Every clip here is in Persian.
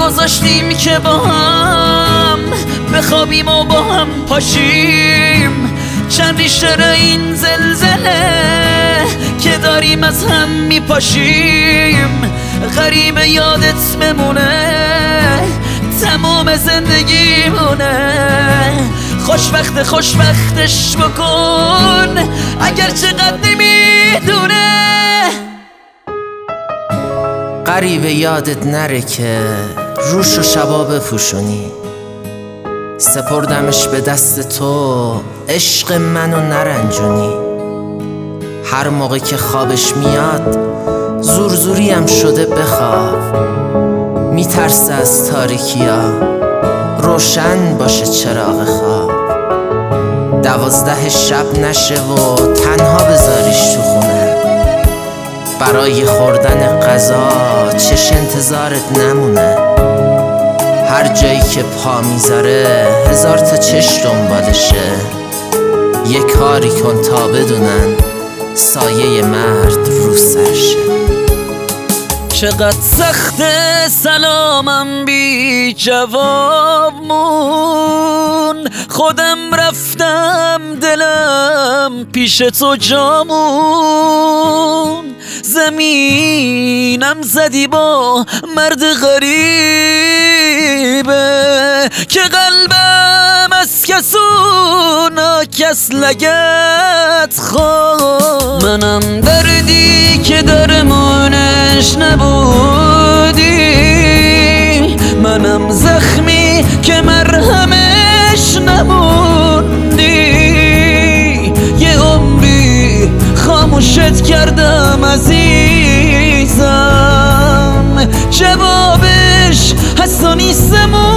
گذاشتیم که با هم بخوابیم و با هم پاشیم. چند ریشه این زلزله که داریم از هم میپاشیم. غریب یادت بمونه تمام زندگیمونه. خوشبختش بکن اگر چقدر نمیدونه. غریب یادت نره که روش و شبا بپوشونی. سپردمش به دست تو عشق منو نرنجونی. هر موقع که خوابش میاد زورزوریم شده بخواب. میترسه از تاریکیا روشن باشه چراغ خواب. 12 شب نشه و تنها بذاریش تو خونه. برای خوردن غذا چش انتظارت نمونه. هر جایی که پا میذاره 1000 تا چش دنبالشه. یه کاری کن تا بدونن سایه مرد رو سرشه. چقدر سخته سلامم بی جواب مون. خودم رفتم دلم پیش تو جامون. زمینم زدی با مرد غریبه که قلبم از کسونا کس لگت خواه. منم دردی که درمونش نبودی. منم زخمی که مرهمش نموندی. یه عمری خاموشت کردم عزیزم. جوابش هست و نیستم و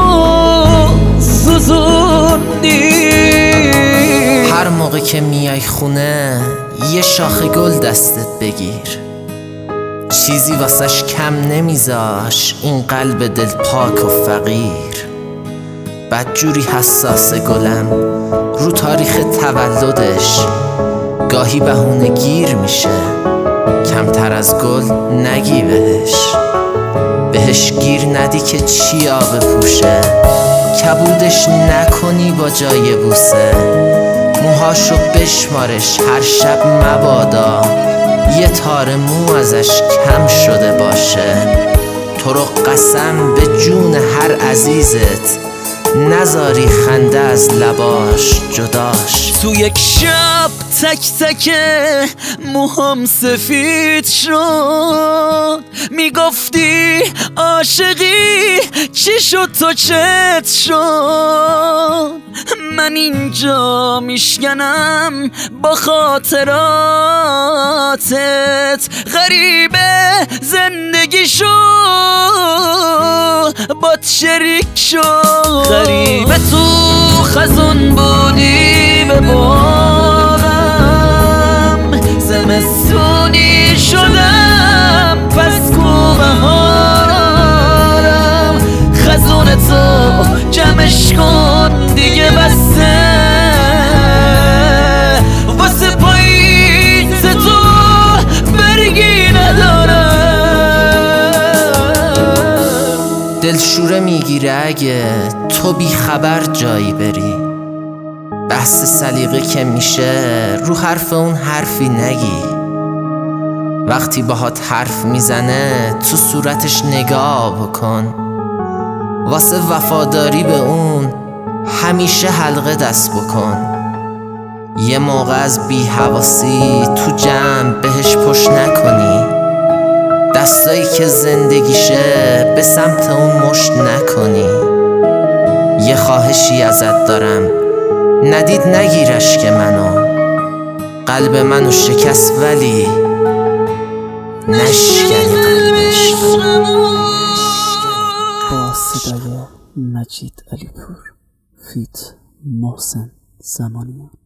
سوزوندی. هر موقع که میای خونه یه شاخه گل دستت بگیر. چیزی واسش کم نمیذاش این قلب دل پاک و فقیر. بدجوری حساس گلم رو تاریخ تولدش. گاهی بهونه گیر میشه کمتر از گل نگی بهش گیر ندی که چیا بپوشه. کبودش نکنی با جای بوسه. موهاشو بشمارش هر شب مبادا یه تار مو ازش کم شده باشه. تو رو قسم به جون هر عزیزت نذاری خنده از لباش جداش. تو یک شب تک تک موهام سفید شد. میگفتی عاشقی چی شد تو چت شد. من اینجا میشکنم با خاطراتت. غریبه زندگی شو بات شریک شو. غریبه تو خزون بودی به بارم. زمستونی شدم پس کو بهارم. خزون تو جمعش کن دیگه بسته. واسه پاییز تو برگی ندارم. دلشوره میگیره اگه تو بی خبر جایی بری. بحث سلیقه که میشه رو حرف اون حرفی نگی. وقتی باهات حرف میزنه تو صورتش نگاه بکن. واسه وفاداری به اون همیشه حلقه دست بکن. یه موقع از بی حواسی تو جمع بهش پشت نکنی. دستایی که زندگیشه به سمت اون مشت نکنی. یه خواهشی ازت دارم ندید نگیرش که منو. قلب منو شکست ولی نشکنی قلبش. با صدای مجید علیپور فیت محسن زمانیان.